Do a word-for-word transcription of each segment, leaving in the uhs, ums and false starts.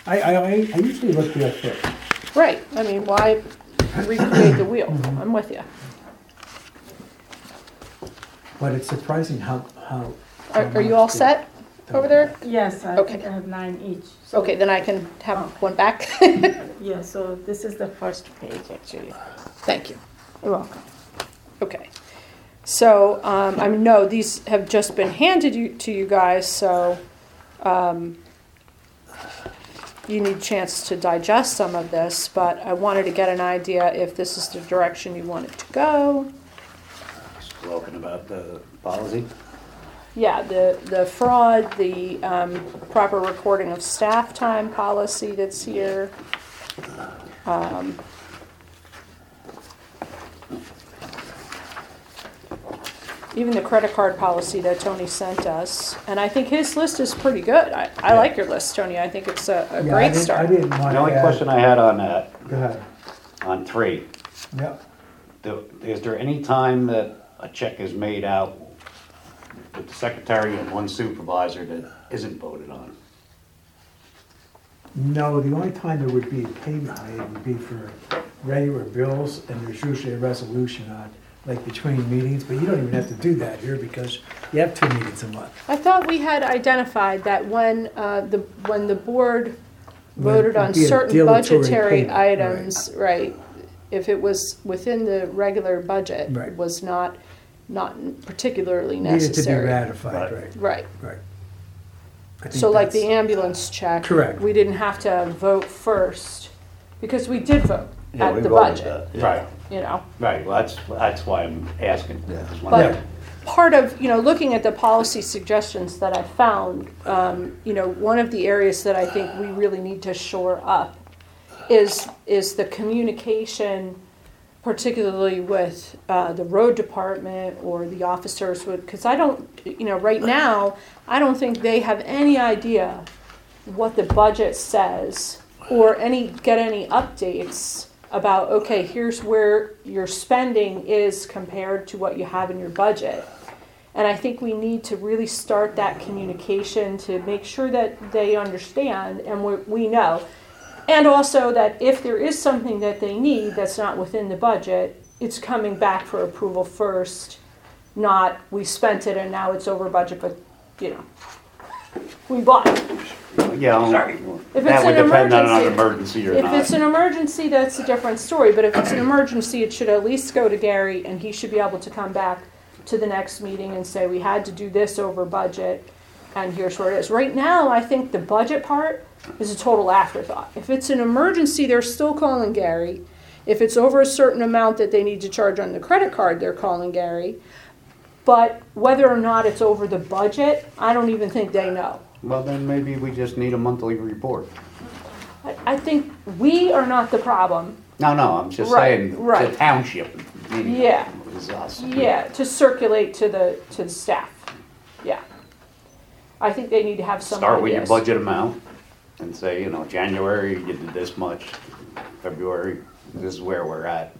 I, I, I usually look there first. Right, I mean, why recreate the wheel? I'm with you. But it's surprising how, how. Are, how are you much all they- set over there? Yes, I Okay. think I have nine each. So- Okay, then I can have one back. Yeah, so this is the first page, actually. Thank you. You're welcome. Okay. So, um, I mean, no, these have just been handed you, to you guys, so, um, you need a chance to digest some of this, but I wanted to get an idea if this is the direction you wanted to go. Spoken about the policy. Yeah, the, the fraud, the, um, proper recording of staff time policy that's here. Um, even the credit card policy that Tony sent us, and I think his list is pretty good. I, I like your list, Tony. I think it's a, a Yeah, I great didn't- I start. didn't want The only to add- question I had on that, Go ahead. on three, Yep. do- is there any time that a check is made out with the secretary and one supervisor that isn't voted on? No, the only time there would be a payment made would be for regular bills, and there's usually a resolution on, like between meetings, but you don't even have to do that here because you have two meetings a month. I thought we had identified that when, uh, the, when the board Would- voted would on be a certain dilatory budgetary payment, right. items, right, if it was within the regular budget, Right. was not, not particularly Needed to be necessary. ratified, Right. right, Right. right. I think So like the that's- ambulance check. Correct. We didn't have to vote first, because we did vote Yeah, we at the voted budget, that, yeah. Right, you know? right, well, that's, that's why I'm asking. Yeah. Just But wondering. part of, you know, looking at the policy suggestions that I found, um, you know, one of the areas that I think we really need to shore up is, is the communication, particularly with uh, the road department or the officers would, because I don't, you know, right now, I don't think they have any idea what the budget says or any, get any updates about, okay, here's where your spending is compared to what you have in your budget. And I think we need to really start that communication to make sure that they understand and we, we know. And also that if there is something that they need that's not within the budget, it's coming back for approval first, not we spent it and now it's over budget, but, you know, we bought it. Yeah, um, If that it's would an depend on an emergency- emergency or If not. it's an emergency, that's a different story, but if it's an emergency, it should at least go to Gary, and he should be able to come back to the next meeting and say, we had to do this over budget, and here's where it is. Right now, I think the budget part is a total afterthought. If it's an emergency, they're still calling Gary. If it's over a certain amount that they need to charge on the credit card, they're calling Gary. But whether or not it's over the budget, I don't even think they know. Well, then maybe we just need a monthly report. I, I think we are not the problem. No, no, I'm just Right, saying, right. the township. meaning Yeah. Is us. Yeah, to circulate to the, to the staff, yeah. I think they need to have some Start with your ideas. budget amount and say, you know, January, you did this much, February, this is where we're at.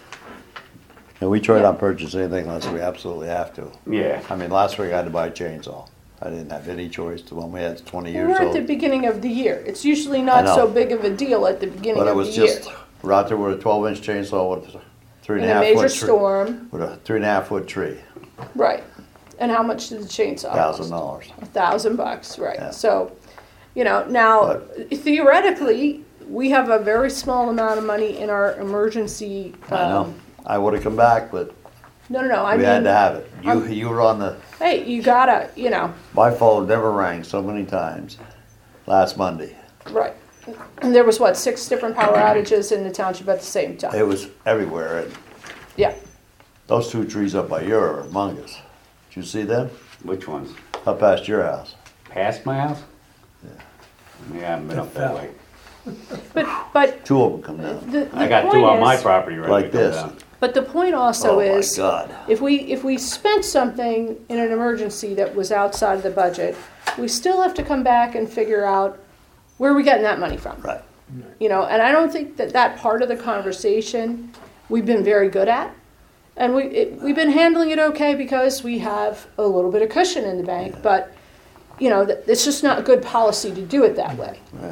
And we try Yeah. not to purchase anything unless we absolutely have to. Yeah, I mean, last week I had to buy a chainsaw. I didn't have any choice. The one we had is twenty years We're at the old. beginning of the year, it's usually not know. so big of a deal at the beginning But it of the was year. just, we're out there with a twelve inch chainsaw with a three In and a a half major foot tree. storm, With a three and a half foot tree, right. And how much did the chainsaw cost? thousand dollars. A thousand bucks, right, Yeah. so, you know, now theoretically, we have a very small amount of money in our emergency. I know. um, I would've come back, but No, no, no, I we mean. had to have it. You, I'm- you were on the, Hey, you gotta, you know, my phone never rang so many times last Monday. right. And there was what, six different power outages in the township at the same time? It was everywhere. And Yeah, those two trees up by your are humongous. Did you see them? which ones? Up past your house. Past my house? Yeah, I haven't been up that way. but, but Two of them come down. the, the I got two point on my is, property right Like there. this. but the point also Oh my is, God. if we, if we spent something in an emergency that was outside of the budget, we still have to come back and figure out where are we getting that money from? Right. You know, and I don't think that that part of the conversation we've been very good at. And we, it, we've been handling it okay because we have a little bit of cushion in the bank, but, you know, th- it's just not good policy to do it that way. Well,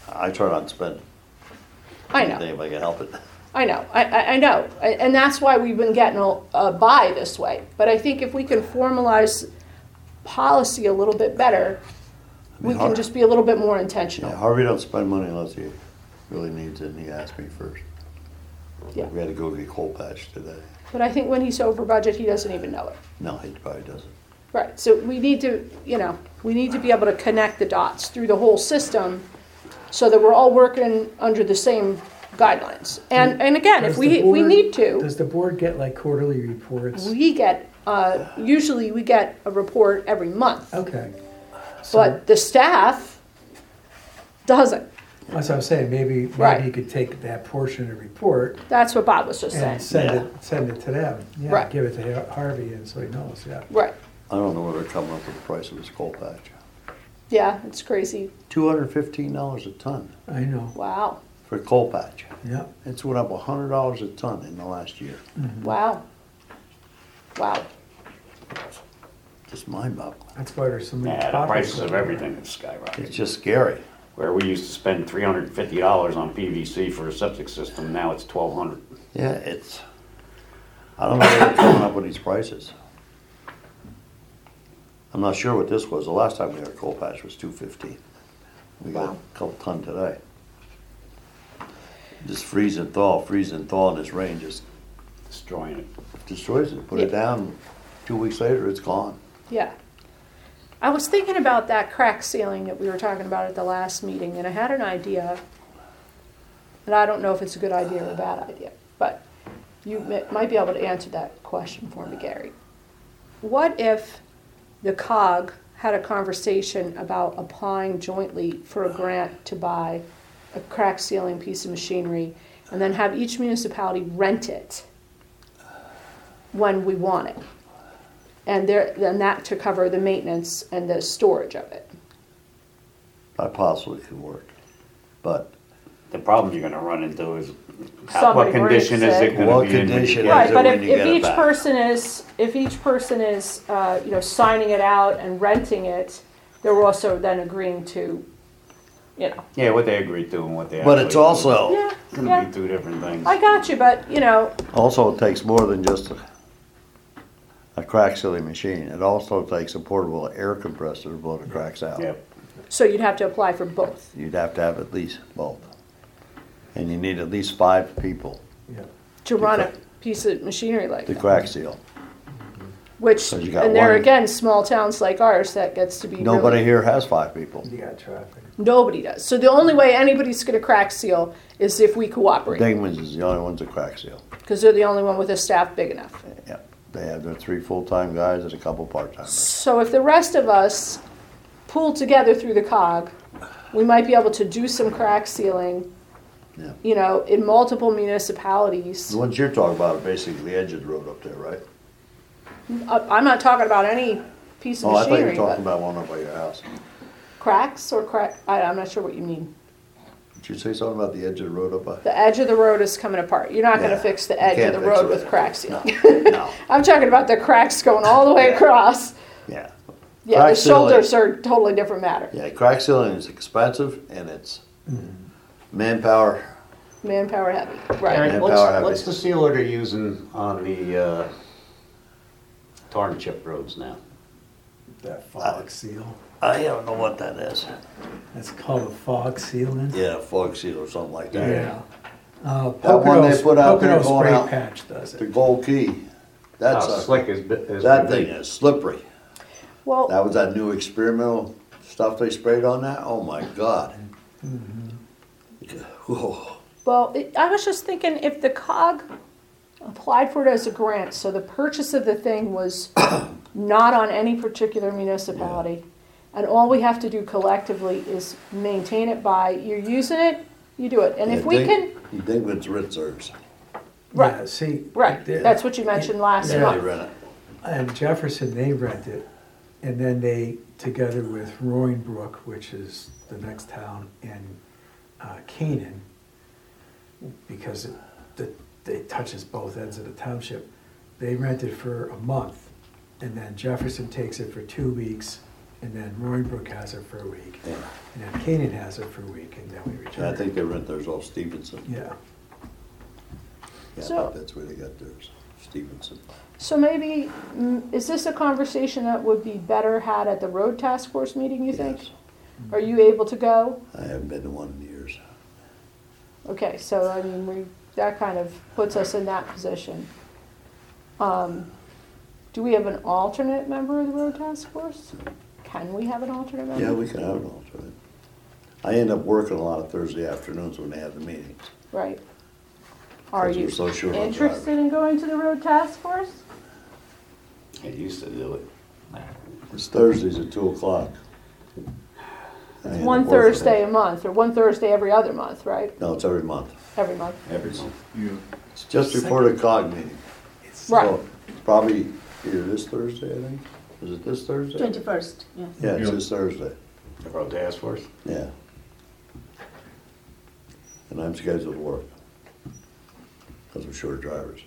I try not to spend I know. anything if I can help it. I know, I, I, I know, I- and that's why we've been getting a, a by this way. But I think if we can formalize policy a little bit better, we mean, can Har- just be a little bit more Yeah, intentional. Harvey don't spend money unless he really needs it, and he asked me first. Yeah. We had to go get coal patch today. But I think when he's over budget, he doesn't even know it. No, he probably doesn't. Right, so we need to, you know, we need to be able to connect the dots through the whole system so that we're all working under the same guidelines. And, and again, if Does we, the if we board- need to, Does the board get like quarterly reports? we get, uh, usually we get a report every month. Okay. So, But the staff doesn't. that's what I'm saying, maybe, Right. maybe you could take that portion of the report That's what Bob was just saying. and send Yeah. it, send it to them. Yeah, Right. give it to Har- Harvey and so he knows, yeah. Right, I don't know where they're coming up with the price of this coal patch. yeah, it's crazy. Two hundred fifteen dollars a ton I know, Wow, for a coal patch. yeah. It's went up a hundred dollars a ton in the last year. wow. Wow, Just mind boggling. That's why there's so many. Yeah, the poppers prices of going everything have It's skyrocketed. just scary. Where we used to spend three hundred and fifty dollars on P V C for a septic system, now it's twelve hundred. Yeah, it's, I don't know where they're coming up with these prices. I'm not sure what this was. The last time we had a coal patch was two fifteen. We got Wow. a couple ton today. Just freeze and thaw, freeze and thaw, and this rain just Destroying it. destroys it. Put it Yeah. down, two weeks later, it's gone. yeah. I was thinking about that crack ceiling that we were talking about at the last meeting, and I had an idea. And I don't know if it's a good idea or a bad idea, but you mi- might be able to answer that question for me, Gary. What if the C O G had a conversation about applying jointly for a grant to buy a crack ceiling piece of machinery, and then have each municipality rent it when we want it? And there, then that to cover the maintenance and the storage of it. That possibly could work. But The problem you're gonna run into is, how- Somebody what condition breaks is it. it gonna What be in when you condition get is Right, it but when if, you if get it each back? person is, if each person is, uh, you know, signing it out and renting it, they're also then agreeing to, you know. Yeah, what they agreed to and what they. But it's actually do. also, Yeah, It's gonna yeah, be two different things. I got you, but, you know, also it takes more than just a, a crack sealing machine. It also takes a portable air compressor to blow the cracks out. Yep. so you'd have to apply for both. You'd have to have at least both. And you need at least five people Yeah. To run a crack- piece of machinery like to that. crack seal. Which, So you got and there one- again, small towns like ours, that gets to be Nobody really, here has five people. You got traffic. nobody does. So the only way anybody's gonna crack seal is if we cooperate, Dingman's is the only ones that crack seal. because they're the only one with a staff big enough. Yeah, they have their three full-time guys and a couple part-timers. So if the rest of us pool together through the C O G, we might be able to do some crack sealing, Yeah. you know, in multiple municipalities. The ones you're talking about are basically the edge of the road up there, right? I- I'm not talking about any piece of Oh, I thought you were machinery, talking but about one up by your house. cracks or crack, I, I'm not sure what you mean. Did you say something about the edge of the road up by? The edge of the road is coming apart. You're not gonna Yeah, fix the you edge can't of the fix road it. with crack sealing. No, I'm talking about the cracks going all the way Yeah. across. yeah. Yeah, Crack the sealing- shoulders are a totally different matter. Yeah, crack sealing is expensive and it's manpower. Manpower heavy, right? Eric, Manpower what's, heavy. what's the sealer they're using on the, uh, tar and chip roads now? That fog seal. I don't know what that is. That's called a fog sealant. Yeah, fog seal or something like that. Yeah. Uh, That one they Pocono, put out there Pocono going spray out- patch does The it. gold key. That's How a, slick is, is. that thing is slippery. Well, That was that new experimental stuff they sprayed on that. Oh my God. Whoa. Well, it, I was just thinking if the C O G applied for it as a grant, so the purchase of the thing was not on any particular municipality, and all we have to do collectively is maintain it by, you're using it, you do it. And if we can, You think it's Ritzers. Right. Yeah, see. right, there- that's what you mentioned last Yeah. They month. rent it. And Jefferson, they rent it, and then they, together with Roaringbrook, which is the next town in uh, Canaan, because it, the, it touches both ends of the township, they rent it for a month, and then Jefferson takes it for two weeks, and then Roaring Brook has it for a week, Yeah. and then Canaan has it for a week, and then we And return. I think they rent theirs off Stevenson. Yeah, Yeah, I So- think that's where they got theirs, Stevenson. So maybe, mm, is this a conversation that would be better had at the road task force meeting, you think? Yes. Are you able to go? I haven't been to one in years. Okay, so I mean, we, that kind of puts us in that position. Um, do we have an alternate member of the road task force? Can we have an alternate member? Yeah, we can have an alternate. I end up working a lot of Thursday afternoons when they have the meetings. Right. Are Because we're you so short on interested drivers. in going to the road task force? I used to do it. It's Thursdays at two o'clock. I end up One working. Thursday a month, or one Thursday every other month, right? No, it's every month. Every month. Every month. It's just before the COG meeting. it's, Right. So, probably either this Thursday, I think. Is it this Thursday? Twenty-first, yes. Yeah, it's Yeah. this Thursday, The road task force. yeah. And I'm scheduled to work. Because we're short drivers.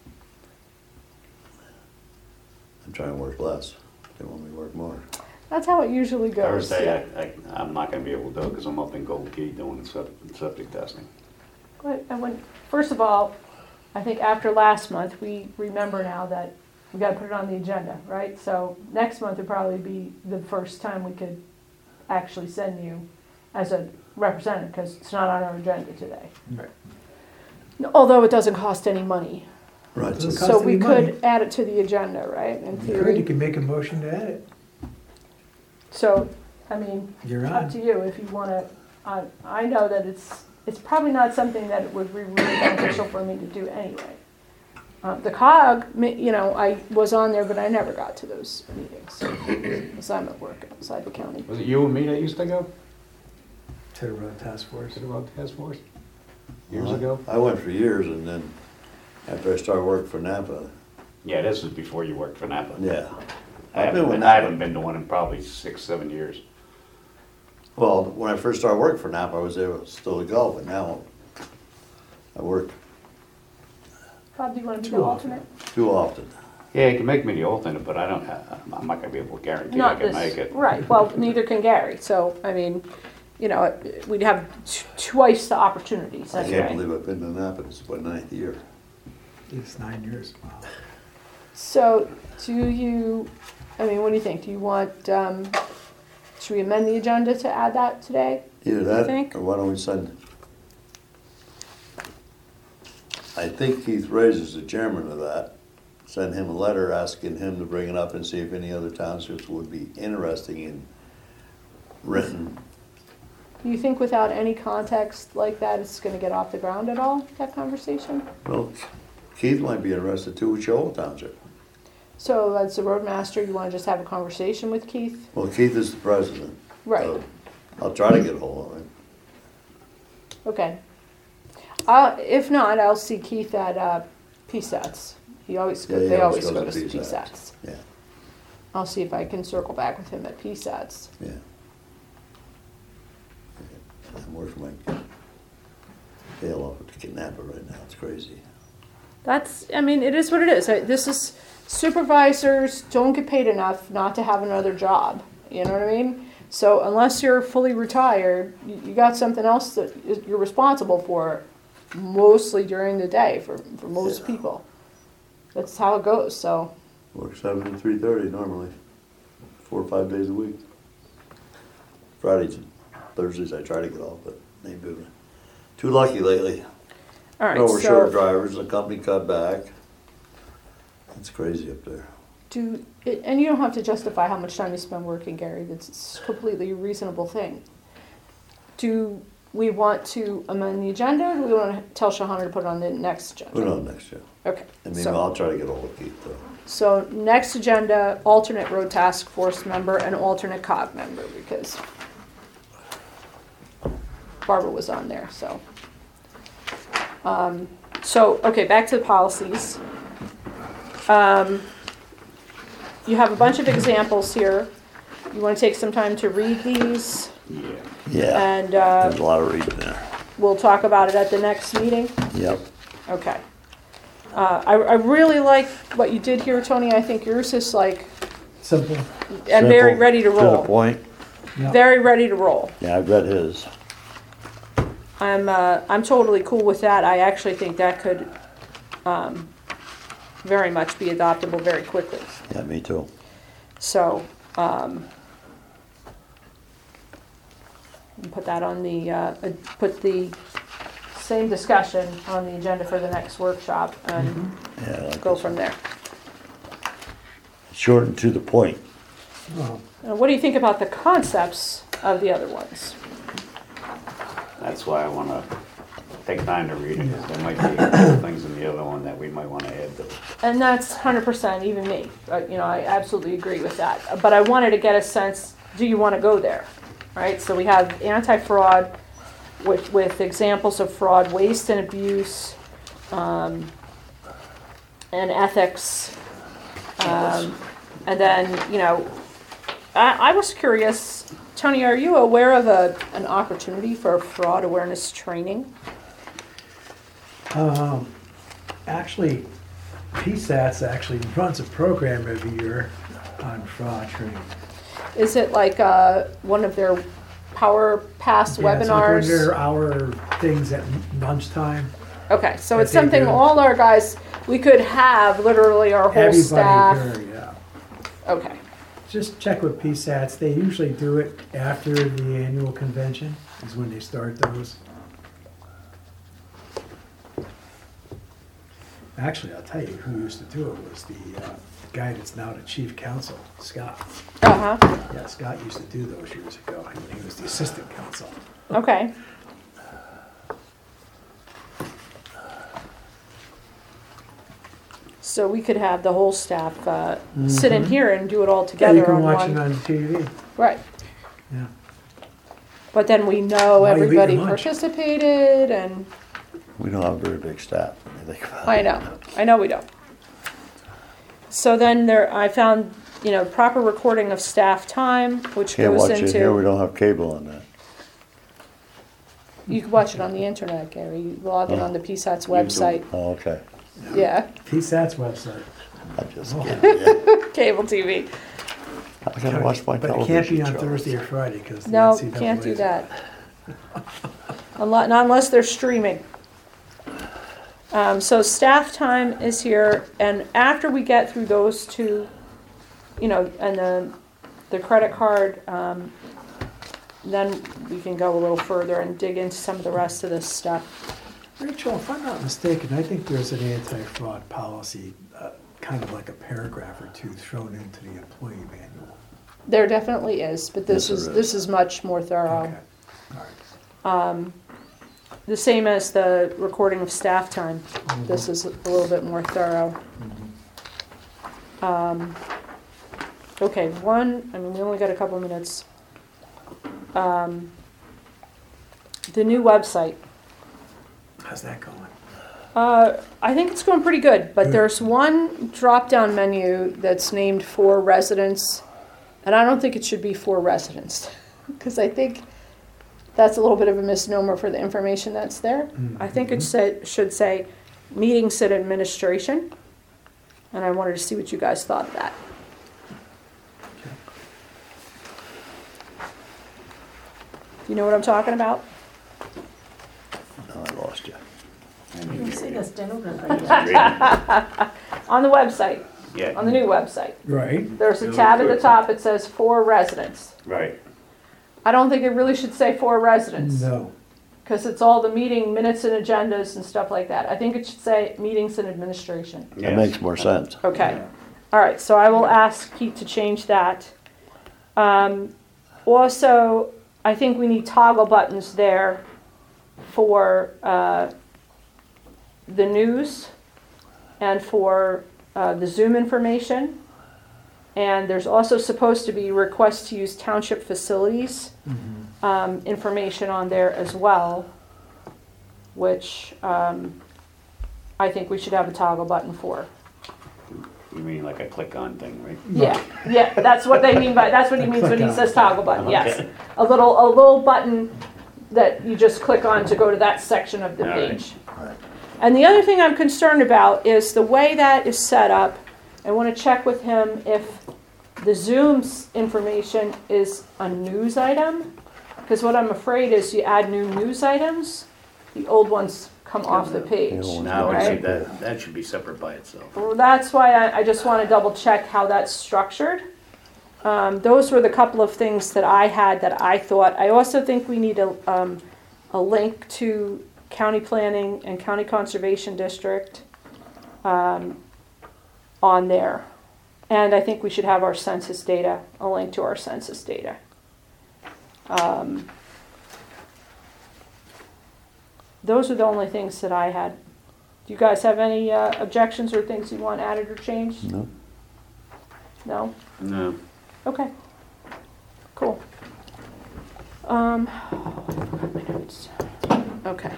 I'm trying to work less. They want me to work more. That's how it usually goes. Thursday, yeah. I, I, I'm not gonna be able to do it because I'm up in Gold Key doing sep- septic testing. But I went, first of all, I think after last month, we remember now that we gotta put it on the agenda, right? So next month would probably be the first time we could actually send you as a representative, because it's not on our agenda today. right. Although it doesn't cost any money. Right, Doesn't so cost So we any money. could add it to the agenda, right, in You could, you theory? can make a motion to add it. So, I mean, You're up on. to you if you wanna, I, I know that it's, it's probably not something that would be really beneficial for me to do anyway. Uh, the COG, ma- you know, I was on there, but I never got to those meetings, because I'm at work outside the county. Was it you and me that used to go To the road task force. to the road task force? Years Well, ago? I went for years and then after I started working for Napa, Yeah, this was before you worked for Napa. yeah. I I've haven't, been with been, I Napa. haven't been to one in probably six, seven years. Well, when I first started working for Napa, I was able still to go, but now I work Bob, do you wanna be Too the often. alternate? too often. Yeah, you can make me the alternate, but I don't have, I'm not gonna be able to guarantee I Not can this, make it. right, well, neither can Gary, so, I mean, you know, we'd have t- twice the opportunities I can't anyway. believe I've been to Napa, this is my ninth year. It's nine years. Wow. So, do you, I mean, what do you think? Do you want, um, should we amend the agenda to add that today? Either that, think? or why don't we send, I think Keith Reyes is the chairman of that. Send him a letter asking him to bring it up and see if any other townships would be interesting in renting. Do you think without any context like that, it's gonna get off the ground at all, that conversation? Well, Keith might be interested too with Shoal Township. So, as the roadmaster, you wanna just have a conversation with Keith? Well, Keith is the president. Right, so I'll try to get a hold of him. okay. Uh, if not, I'll see Keith at, uh, P SATs. He always, go- Yeah, he they always always go goes to to P P SATs. SATs. Yeah, I'll see if I can circle back with him at P SATs. yeah. I'm working my tail off with the kidnapper right now, it's crazy. That's, I mean, it is what it is. I- This is, supervisors don't get paid enough not to have another job. You know what I mean? So unless you're fully retired, you, you got something else that is- you're responsible for mostly during the day for, for most Yeah. people. That's how it goes, so. Work seven to three thirty normally, four or five days a week. Fridays and Thursdays I try to get off, but they've been too lucky lately. All right, No, we're short so drivers, the company cut back. It's crazy up there. do, and you don't have to justify how much time you spend working, Gary. That's a completely reasonable thing. Do we want to amend the agenda, or do we want to tell Shahana to put it on the next agenda? Put it on next year. Okay, And maybe so, I'll try to get hold of Keith though. so next agenda, alternate road task force member and alternate COG member, because Barbara was on there, so. Um, so, okay, back to the policies. Um, you have a bunch of examples here. You wanna take some time to read these, Yeah. Yeah, and, uh, there's a lot of reading there. we'll talk about it at the next meeting? Yep. Okay. Uh, I, I really like what you did here, Tony. I think yours is like Simple. and very Simple, ready to To the roll. point. Yeah. Very ready to roll. Yeah, I've read his. I'm uh, I'm totally cool with that. I actually think that could um, very much be adoptable very quickly. Yeah, me too. So um, put that on the uh, uh, put the same discussion on the agenda for the next workshop and Yeah, I like go this. from there. Short and to the point. Well, Uh, what do you think about the concepts of the other ones? That's why I wanna take time to read it, because there might be a couple things in the other one that we might wanna add to it. And that's one hundred percent, even me. Uh, you know, I absolutely agree with that. But I wanted to get a sense, do you want to go there? Right? So we have anti-fraud with, with examples of fraud, waste and abuse, um, and ethics. Um, and then, you know, I, I was curious, Tony, are you aware of a, an opportunity for fraud awareness training? Um, actually, P SATS actually runs a program every year on fraud training. Is it like uh, one of their Power Pass Yeah, it's like one of their webinars? hour things at lunchtime. Okay, so that it's they something do. all our guys, we could have literally our whole Everybody staff. here, yeah. Okay, Just check with P SATS. They usually do it after the annual convention is when they start those. Actually, I'll tell you who used to do it was the uh, guy that's now the chief counsel, Scott. uh-huh, Yeah, Scott used to do those years ago when he was the assistant counsel. okay. So we could have the whole staff uh, sit in here and do it all Mm-hmm. Yeah, you together can on watch it one. on T V. Right, Yeah. but then we know While you eat your everybody lunch. participated and, We don't have a very big staff. when you think about I it. know, I know we don't. So then there, I found, you know, proper recording of staff time, which Can't goes watch it here, we into, don't have cable on that. you can watch it on the internet, Gary. You log in on the P SATS website. Oh, okay. Yeah, P SATS website. I'm just Oh. kidding. Yeah. cable T V. I gotta watch my But it television can't be on shows. Thursday or Friday because the No, N C double A. can't do that. Unless, not unless they're streaming. Um, so staff time is here, and after we get through those two, you know, and the, the credit card, um, then we can go a little further and dig into some of the rest of this stuff. Rachel, if I'm not mistaken, I think there's an anti-fraud policy, uh, kind of like a paragraph or two thrown into the employee manual. There definitely is, but this Yes, is, there this is much more thorough. Okay, all right. The same as the recording of staff time. This is a little bit more thorough. Um, okay, one, I mean, we only got a couple minutes. Um, the new website. How's that going? Uh, I think it's going pretty good, but Good. there's one drop-down menu that's named for residents, and I don't think it should be for residents, because I think that's a little bit of a misnomer for the information that's there. I think it said, should say meetings and administration, and I wanted to see what you guys thought of that. Do you know what I'm talking about? No, I lost you. I You need can to see read the it. stenographer. On the website, Yeah. on the new website. Right. There's a tab at the top that says for residents. Right. I don't think it really should say for residents. No. Because it's all the meeting minutes and agendas and stuff like that. I think it should say meetings and administration. That Yes. makes more sense. Okay. All right, so I will ask Pete to change that. Um, also, I think we need toggle buttons there for uh, the news and for uh, the Zoom information. And there's also supposed to be requests to use township facilities um, information on there as well, which um, I think we should have a toggle button for. You mean like a click-on thing, right? Yeah, yeah, that's what they mean by, that's what he A means when he click-on. says toggle button, yes. Okay. A little, a little button that you just click on to go to that section of the All right. page. And the other thing I'm concerned about is the way that is set up. I want to check with him if the Zoom's information is a news item, because what I'm afraid is you add new news items, the old ones come off the page. Now, I see right? that, that should be separate by itself. Well, that's why I, I just want to double check how that's structured. Um, those were the couple of things that I had that I thought. I also think we need a, um, a link to county planning and county conservation district um, on there. And I think we should have our census data, a link to our census data. Um, those are the only things that I had. Do you guys have any uh, objections or things you want added or changed? No. No? No. Okay. Cool. Um, my notes. Okay.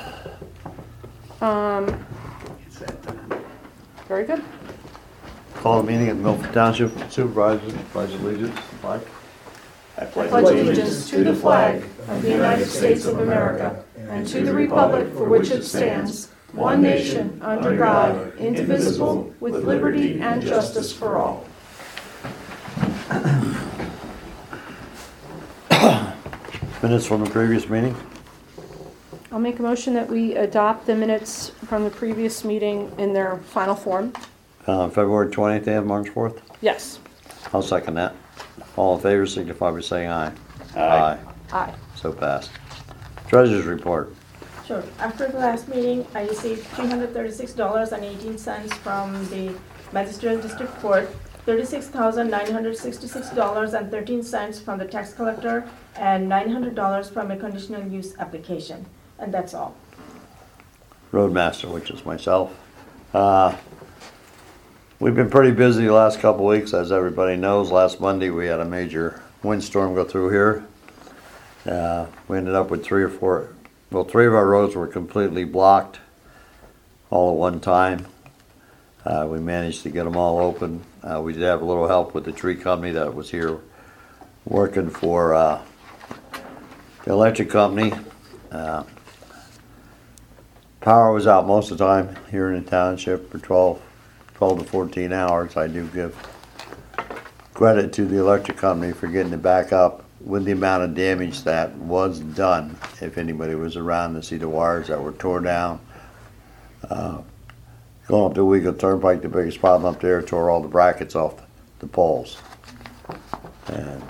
Um, It's that time. very good. Call the meeting at Milford Township Supervisors, pledge allegiance, flag. I pledge allegiance to the flag of the United States of America and to the republic for which it stands, one nation, under God, indivisible, with liberty and justice for all. Minutes from the previous meeting? I'll make a motion that we adopt the minutes from the previous meeting in their final form. Uh, February twentieth and March fourth? Yes. I'll second that. All in favor signify by saying aye. Aye. Aye. So passed. Treasurer's report. Sure. After the last meeting, I received three hundred thirty-six dollars and eighteen cents from the Magistrate District Court, thirty-six thousand nine hundred sixty-six dollars and thirteen cents from the tax collector, and nine hundred dollars from a conditional use application. And that's all. Roadmaster, which is myself. Uh, We've been pretty busy the last couple of weeks, as everybody knows. Last Monday, we had a major windstorm go through here. Uh, we ended up with three or four, well, three of our roads were completely blocked all at one time. Uh, we managed to get them all open. Uh, we did have a little help with the tree company that was here working for uh, the electric company. Uh, power was out most of the time here in the township for twelve to fourteen hours. I do give credit to the electric company for getting it back up with the amount of damage that was done. If anybody was around to see the wires that were torn down. Uh, going up the Weagle Turnpike, the biggest problem up there, tore all the brackets off the poles. And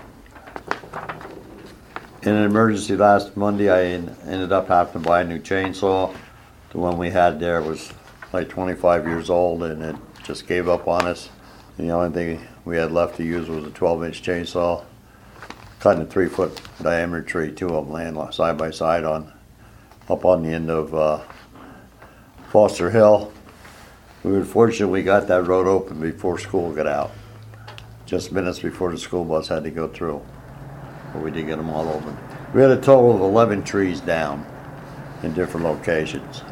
in an emergency last Monday, I en- ended up having to buy a new chainsaw. The one we had there was like twenty-five years old, and it just gave up on us. And the only thing we had left to use was a twelve inch chainsaw, cutting a three foot diameter tree, two of them laying side by side on, up on the end of uh, Foster Hill. We were fortunate we got that road open before school got out, just minutes before the school bus had to go through. But we did get them all open. We had a total of eleven trees down in different locations.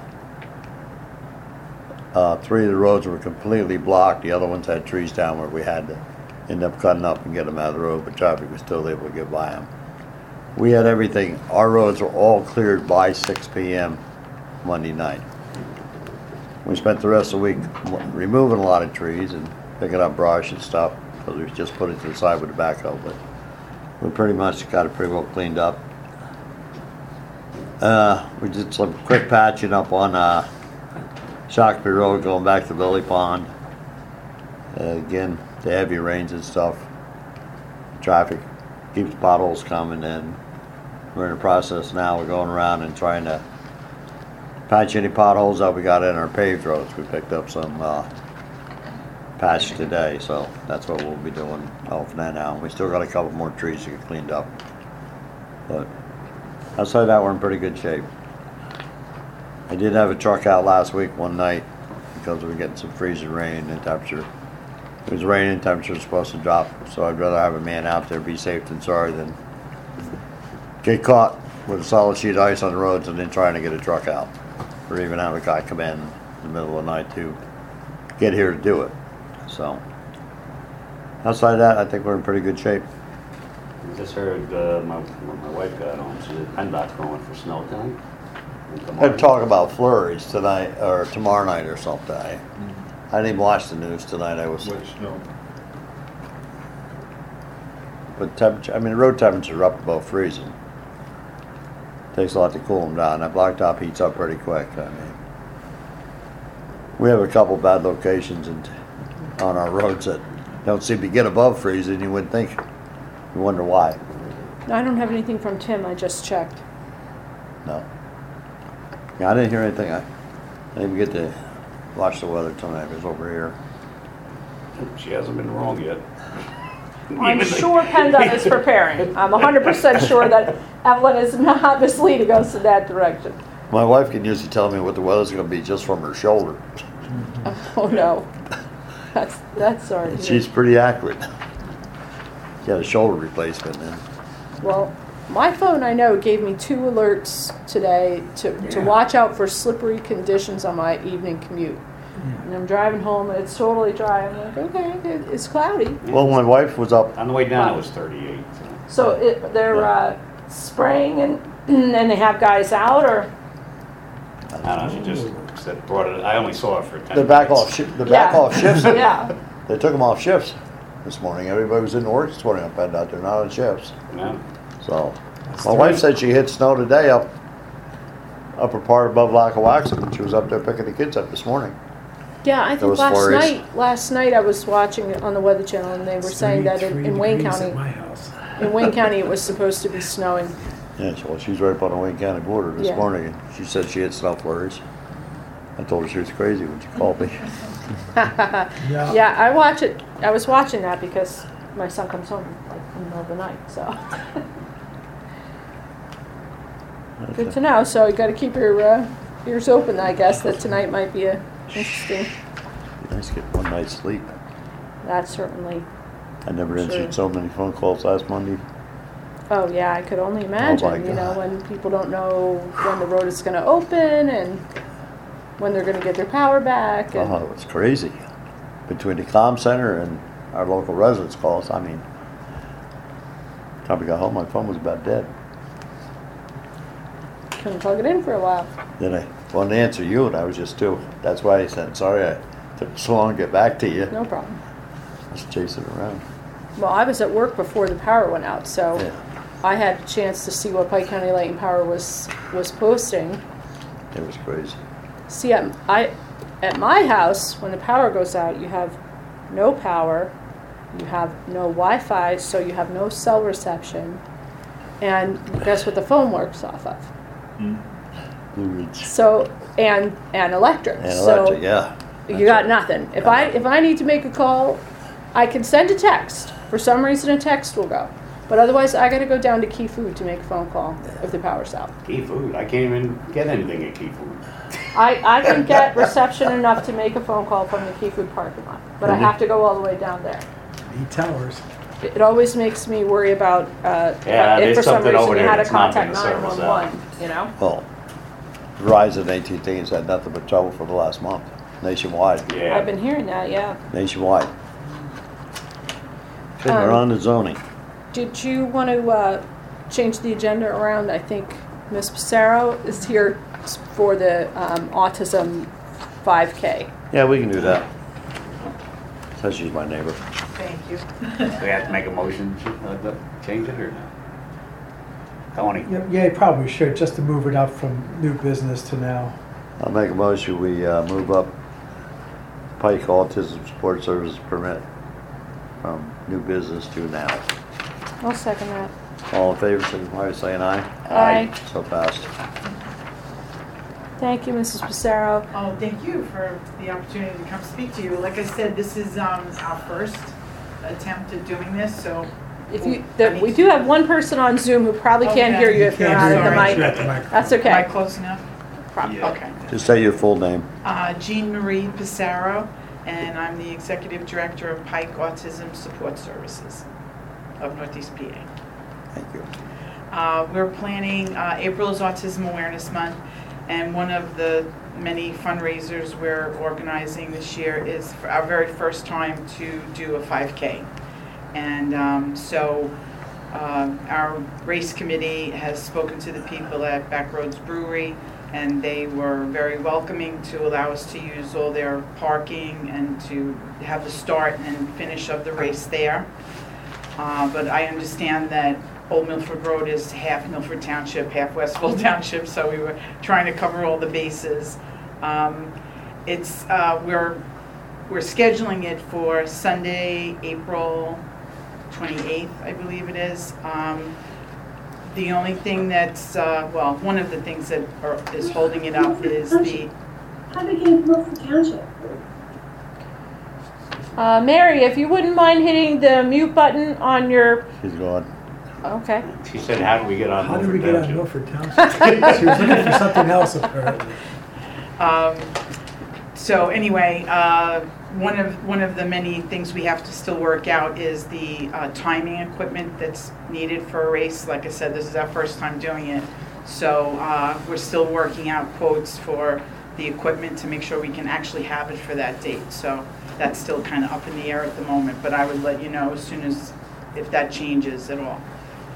Uh, three of the roads were completely blocked. The other ones had trees down where we had to end up cutting up and get them out of the road, but traffic was still able to get by them. We had everything. Our roads were all cleared by six p m Monday night. We spent the rest of the week removing a lot of trees and picking up brush and stuff, because we just put it to the side with the backhoe, but we pretty much got it pretty well cleaned up. Uh, we did some quick patching up on uh, Shakopee Road going back to Lily Pond. Uh, again, the heavy rains and stuff. Traffic keeps potholes coming, and we're in the process now. We're going around and trying to patch any potholes that we got in our paved roads. We picked up some uh, patch today, so that's what we'll be doing off that now. We still got a couple more trees to get cleaned up, but outside that, we're in pretty good shape. I did have a truck out last week one night because we were getting some freezing rain and temperature. It was raining, temperature was supposed to drop, so I'd rather have a man out there, be safe than sorry, than get caught with a solid sheet of ice on the roads and then trying to get a truck out. Or even have a guy come in in the middle of the night to get here to do it. So, outside of that, I think we're in pretty good shape. I just heard uh, my, when my wife got home, she said PennDOT's going for snow time. and tomorrow. They're talking about flurries tonight, or tomorrow night or something. I, I didn't even watch the news tonight. I was, Which, no, but temperature, I mean, the road temperatures are up above freezing. Takes a lot to cool them down. That blacktop heats up pretty quick, I mean. We have a couple bad locations in, on our roads that don't seem to get above freezing, you wouldn't think. You wonder why. I don't have anything from Tim, I just checked. No. Yeah, I didn't hear anything. I I didn't get to watch the weather tonight. It was over here. She hasn't been wrong yet. I'm Even- sure PennDOT is preparing. I'm one hundred percent sure that Evelyn is not misleading us in that direction. My wife can usually tell me what the weather's gonna be just from her shoulder. Oh, no. That's, that's sorry. And she's pretty accurate. She had a shoulder replacement and Well, my phone, I know, gave me two alerts today to, to Yeah. watch out for slippery conditions on my evening commute. And I'm driving home and it's totally dry. I'm like, okay, it- it's cloudy. well, my wife was up. On the way down, it was thirty-eight, so. So it, they're uh, spraying and, and they have guys out, or? I don't know, she just said, brought it, I only saw it for ten minutes. The back off, shi- the back Yeah. off shifts. Yeah. They took them off shifts this morning. Everybody was in work this morning up and out there, not on shifts. Yeah. So, That's my three. wife said she hit snow today up, upper part above Lackawaxen. She was up there picking the kids up this morning. Yeah, I think Those last flurries. night, last night I was watching it on the Weather Channel and they were saying that in, in Wayne At County, my house. in Wayne County it was supposed to be snowing. Yeah, she- well, she's right up on the Wayne County border this Yeah. morning, and she said she hit snow flurries. I told her she was crazy when she called me. Yeah. Yeah, I watch it, I was watching that because my son comes home like in the middle of the night, so. Good to know, so you gotta keep your uh, ears open, I guess, that tonight might be a interesting, Be nice to get one night's sleep. that certainly, I never Sure. answered so many phone calls last Monday. oh yeah, I could only imagine, you know, God. when people don't know when the road is gonna open and when they're gonna get their power back and, Oh, it was crazy. Between the comm center and our local residents calls, I mean, time we got home, my phone was about dead. couldn't plug it in for a while. Then I wanted to answer you, and I was just too. That's why I said, sorry I took so long to get back to you. No problem. I was chasing around. Well, I was at work before the power went out, so Yeah, I had a chance to see what Pike County Light and Power was, was posting. it was crazy. See, at, I, at my house, when the power goes out, you have no power, you have no Wi-Fi, so you have no cell reception, and guess what the phone works off of? Blue Ridge. So, and, and electric. And So electric, yeah. you got nothing. If I, if I need to make a call, I can send a text. For some reason, a text will go. But otherwise, I gotta go down to Key Food to make a phone call if the power's out. Key Food, I can't even get anything at Key Food. I, I can get reception enough to make a phone call from the Key Food parking lot, but I Mhm. have to go all the way down there. Need towers. It it always makes me worry about, uh, Yeah, if there's for some something reason over you there had to that's not contact being nine serviced one one, you know? Well, Verizon and A T and T has had nothing but trouble for the last month, nationwide, Yeah. I've been hearing that, yeah. nationwide. Okay, we're Um, on to zoning. Did you want to, uh, change the agenda around? I think Miz Pissarro is here for the, um, autism five K. Yeah, we can do that. Says she's my neighbor. Thank you. Do we have to make a motion to uh, to change it or no? Tony? Yeah, yeah, you probably should, just to move it up from new business to now. I'll make a motion, we uh, move up Pike Autism Support Services permit from new business to now. I'll second that. All in favor, signify by saying aye. Aye. So passed. Thank you, Missus Pissarro. Oh, thank you for the opportunity to come speak to you. Like I said, this is um, our first attempt at doing this, so. If you, that, we do have one person on Zoom who probably can't Okay. hear you if you're not at the Sorry. You're at mic. the mic. That's Am I okay. close enough? Prob- Okay. Just say your full name. Uh, Jean Marie Pissarro, and I'm the Executive Director of Pike Autism Support Services of Northeast P A. Thank you. Uh, We're planning, uh, April is Autism Awareness Month, and one of the many fundraisers we're organizing this year is for our very first time to do a five K. And um, so uh, our race committee has spoken to the people at Backroads Brewery, and they were very welcoming to allow us to use all their parking and to have the start and finish of the race there. Uh, But I understand that Old Milford Road is half Milford Township, half Westville Township, so we were trying to cover all the bases. Um, It's, uh, we're, we're scheduling it for Sunday, April twenty-eighth, I believe it is. Um, The only thing that's, uh, well, one of the things that are- is holding it up is the, How big is Milford Township? Uh, Mary, if you wouldn't mind hitting the mute button on your, She's going. okay. She said, how did we get on How did we Milford get on Township? Milford Township? She was looking for something else apparently. um, so anyway, uh, one of, one of the many things we have to still work out is the uh, timing equipment that's needed for a race. Like I said, this is our first time doing it. So uh, we're still working out quotes for the equipment to make sure we can actually have it for that date. So that's still kind of up in the air at the moment, but I would let you know as soon as, if that changes at all.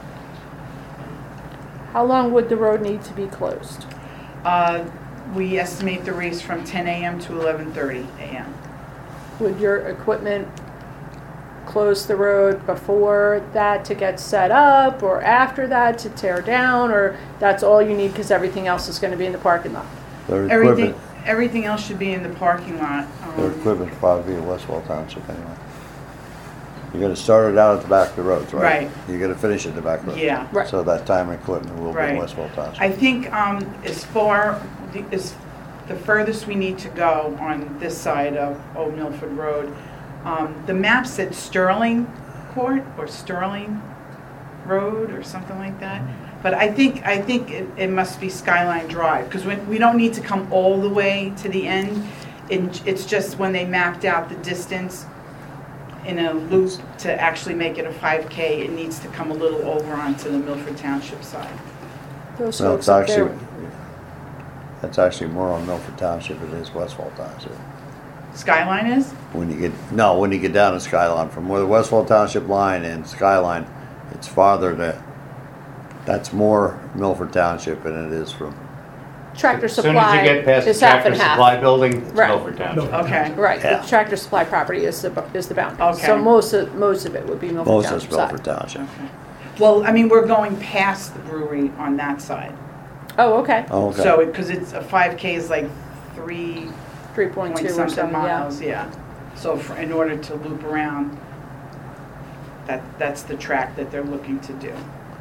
How long would the road need to be closed? Uh, We estimate the race from ten a.m. to eleven thirty a.m. Would your equipment close the road before that to get set up, or after that to tear down, or that's all you need because everything else is going to be in the parking lot? Their Everything, equipment, everything else should be in the parking lot. Um, their equipment's probably in Westwell Township anyway. You're gonna start it out at the back of the roads, right? Right. You're gonna finish at the back road. Yeah. Right. So that time and equipment will be in Right. Westwell Township. I think um, as far, the- as the furthest we need to go on this side of Old Milford Road, um, the map said Sterling Court or Sterling Road or something like that. But I think, I think it, it must be Skyline Drive, because we, we don't need to come all the way to the end. It, it's just when they mapped out the distance in a loop to actually make it a five K, it needs to come a little over onto the Milford Township side. Those No, folks it's up there. actually, that's actually more on Milford Township than it is Westfall Township. Skyline is? When you get, no, when you get down to Skyline, from where the Westfall Township line and Skyline, it's farther to, that's more Milford Township than it is from, Tractor As soon as you Supply get past the is half Tractor and half. Supply building, it's Right. Milford Township. Milford Okay. Township. Right, Yeah. the Tractor Supply property is the, bu- is the boundary. Okay. So most of, most of it would be Milford most of Township it's side. Milford Township. Okay. Well, I mean, we're going past the brewery on that side. Oh, okay, Oh, okay. So, because it's, a five K is like three three point point two or something something, yeah. miles, yeah. So for, in order to loop around, that, that's the track that they're looking to do.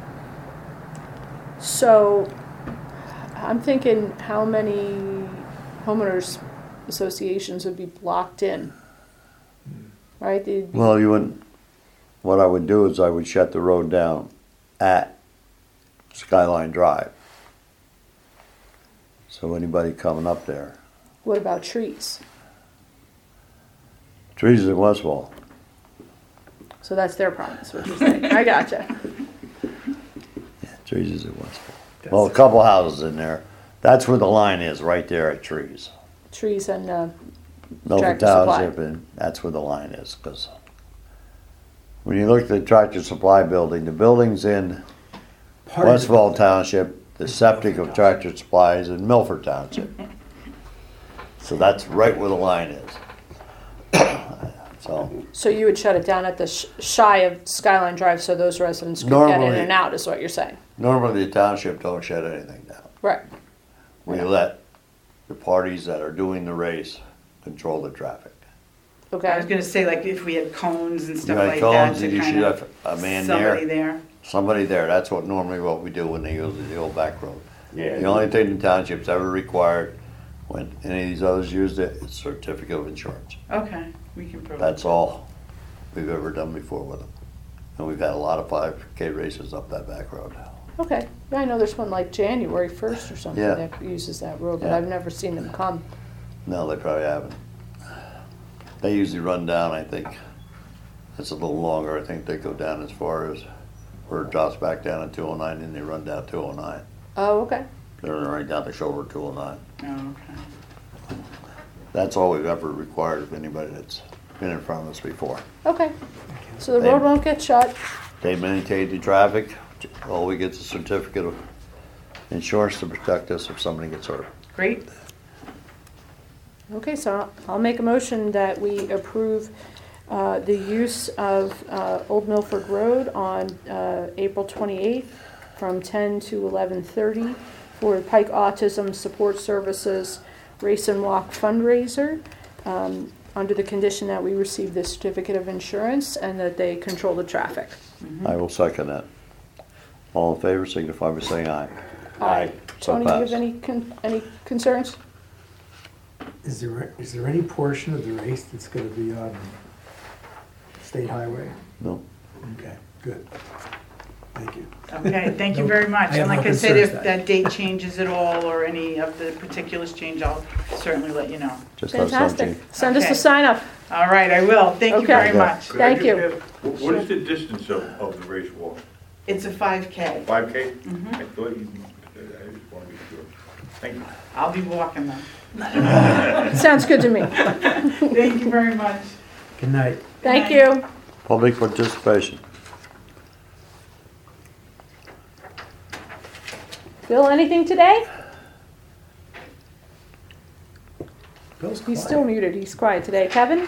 So, I'm thinking how many homeowners associations would be blocked in? Right, they'd be- Well, you wouldn't, what I would do is I would shut the road down at Skyline Drive. So anybody coming up there, what about trees? trees in Westfall, So that's their problem, is what you're saying. I gotcha. trees is in Westfall. Well, a couple houses in there, that's where the line is, right there at trees. Trees and, uh, Milford Tractor Supply. Township, and that's where the line is, because when you look at the Tractor Supply building, the building's in Part of it- Westfall Township, the septic of Tractor Supply is in Milford Township. So that's right where the line is. So, so you would shut it down at the sh- shy of Skyline Drive so those residents could get in Normally- and out, is what you're saying? normally the township don't shut anything down. Right, We Yeah. let the parties that are doing the race control the traffic. I was okay. gonna say, like, if we had cones and You stuff had like that cones to and you kind should of, have a man somebody there, there. somebody there. That's what normally what we do when they use the old back road. Yeah. The only thing the township's ever required, when any of these others used it, is certificate of insurance. Okay, we can provide. That's all we've ever done before with them. And we've had a lot of five K races up that back road. Okay, yeah, I know there's one like January first or something Yeah. that uses that road, but Yeah. I've never seen them come. No, they probably haven't. They usually run down, I think, it's a little longer. I think they go down as far as where it drops back down at two oh nine and they run down two oh nine. Oh, okay, They're right down the shoulder of two oh nine. Oh, okay. That's all we've ever required of anybody that's been in front of us before. okay. So the They- road won't get shut. They maintain the traffic, all we get is a certificate of insurance to protect us if somebody gets hurt. Great, Okay, so I'll make a motion that we approve uh, the use of uh, Old Milford Road on uh, April twenty-eighth from ten to eleven thirty for Pike Autism Support Services Race and Walk fundraiser, um, under the condition that we receive the certificate of insurance and that they control the traffic. I will second that. All in favor, signify by saying aye. Aye. So Tony, do you have passed. any, con- any concerns? Is there, is there any portion of the race that's gonna be on State Highway? No. Okay, good. Thank you. Okay, thank you No, very much. I have And like no I said, concerns if then. that date changes at all or any of the particulars change, I'll certainly let you know. Just let us know, Fantastic. Gene. Send us Okay. the sign up. All right, I will. Thank you Okay. very Okay. much. Could I Thank just you. have- wh- What is the distance of, of the race walk? It's a five K. Five K? Mhm. I thought you, I just want to be sure. Thank you. I'll be walking them. Sounds good to me. Thank you very much. Good night. Thank Good you. Public participation. Bill, anything today? Bill's He's quiet. still muted. He's quiet today. Kevin?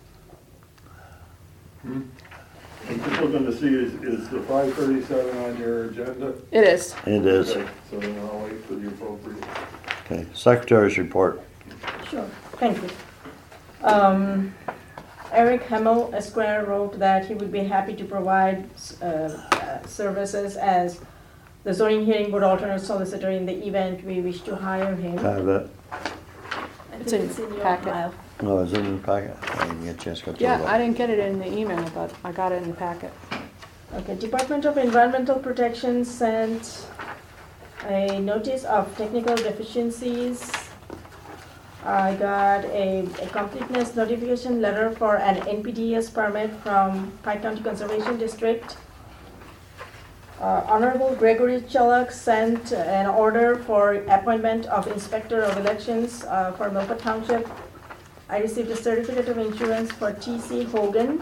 I'm just looking to see, is, is the five thirty-seven on your agenda? It is. It is. Okay, so then I'll wait for the appropriate. Okay, secretary's report. Sure, thank you. Um, Eric Hemmel Esquire wrote that he would be happy to provide uh, uh, services as the zoning hearing board alternate solicitor in the event we wish to hire him. Have that. I It's think in your packet. file. No, is it in the packet? I didn't get a chance to go through Yeah, I it. didn't get it in the email, but I got it in the packet. Okay, Department of Environmental Protection sent a notice of technical deficiencies. I got a, a completeness notification letter for an N P D E S permit from Pike County Conservation District. Uh, Honorable Gregory Chullock sent an order for appointment of Inspector of Elections uh, for Milford Township. I received a certificate of insurance for T C Hogan.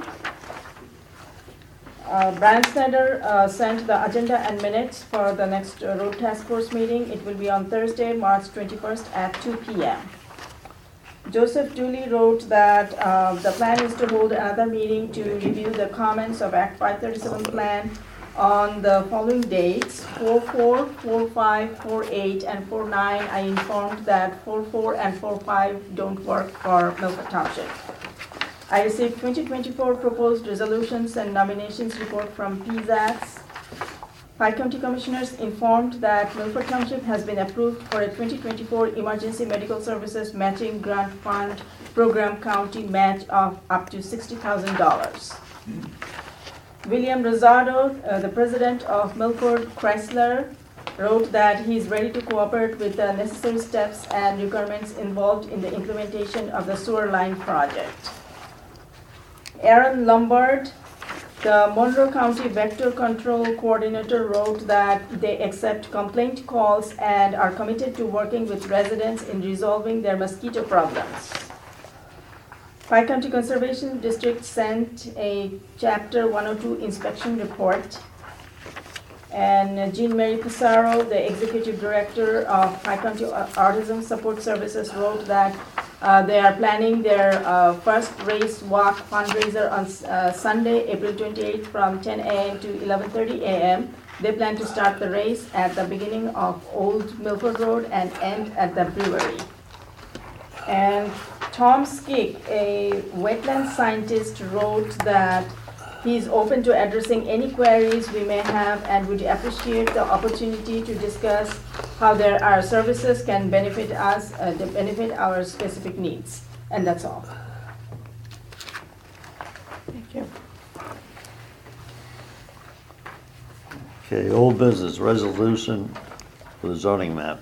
Uh, Brian Snyder uh, sent the agenda and minutes for the next uh, road task force meeting. It will be on Thursday, March twenty-first at two P M Joseph Dooley wrote that uh, the plan is to hold another meeting to review the comments of Act five thirty-seven plan on the following dates, four four, four five, four eight, and four nine. I informed that four four and four five don't work for Milford Township. I received twenty twenty-four proposed resolutions and nominations report from P Z A Cs. Pike County Commissioners informed that Milford Township has been approved for a twenty twenty-four Emergency Medical Services Matching Grant Fund Program County match of up to sixty thousand dollars. William Rosado, uh, the president of Milford Chrysler, wrote that he is ready to cooperate with the necessary steps and requirements involved in the implementation of the sewer line project. Aaron Lombard, the Monroe County Vector Control Coordinator, wrote that they accept complaint calls and are committed to working with residents in resolving their mosquito problems. Pike County Conservation District sent a Chapter one oh two inspection report. And Jean Mary Pissarro, the Executive Director of Pike County Autism Support Services, wrote that uh, they are planning their uh, first race walk fundraiser on uh, Sunday, April twenty-eighth from ten A M to eleven thirty A M They plan to start the race at the beginning of Old Milford Road and end at the brewery. And Tom Skick, a wetland scientist, wrote that he's open to addressing any queries we may have and would appreciate the opportunity to discuss how there are services can benefit us, uh, to benefit our specific needs. And that's all. Thank you. Okay, old business, resolution for the zoning map.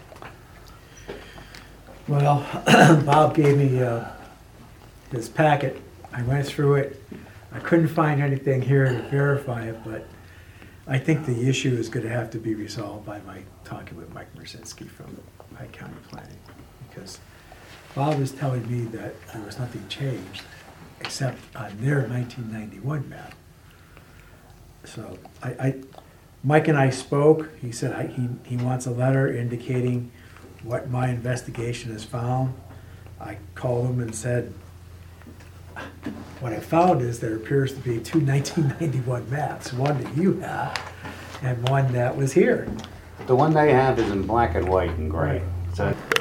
Well, Bob gave me uh, his packet. I went through it. I couldn't find anything here to verify it, but I think the issue is going to have to be resolved by my talking with Mike Merzinski from Pike County Planning, because Bob was telling me that there was nothing changed except on their nineteen ninety-one map. So I, I Mike and I spoke. He said I, he, he wants a letter indicating what my investigation has found. I called him and said, what I found is there appears to be two nineteen ninety-one maps, one that you have and one that was here. The one they have is in black and white and gray. So